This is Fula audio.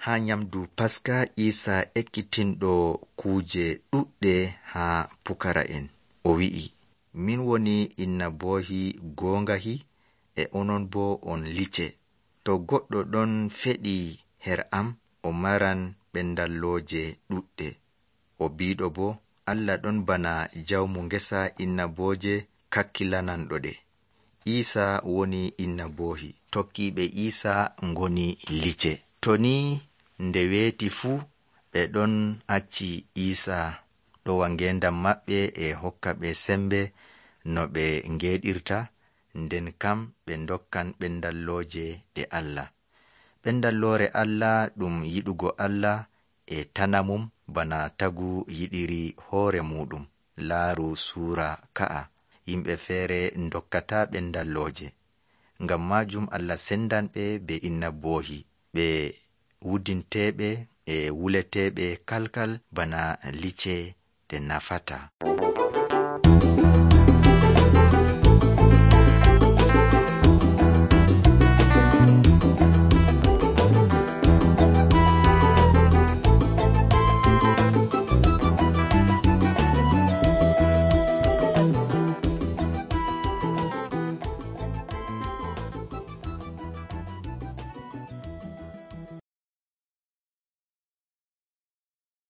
ha nyamdu Paska Isa ekkitindo kuje ɗuɗɗe ha pukara en. O wi'i, min woni innabohi gongahi e onon bo on lice. To goɗɗo ɗon feɗi her am, o maran ɓendalloje ɗuɗɗe. O biɗo bo, Allah ɗon bana jawmu ngesa innaboje kakkilananɗo ɗe. Isa woni innabohi, tokkiɓe Isa ngoni lice. To ni nde weeti fu ɓe ɗon acci Isa ɗowa ngendam maɓɓe e hokka ɓe sembe no ɓe ngeɗirta, nden kam ɓe dokkan ɓendalloje ɗe Allah. Ɓendallore Allah ɗum yiɗugo Allah e tanamum bana tagu yiɗiri hoore muɗum. Laaru suura ka'a. Yimɓe feere dokkata ɓendalloje. Ngam majum Allah sendan ɓe be innabohi, ɓe wudinteɓe e wuleteɓe kalkal bana lice ɗe nafata.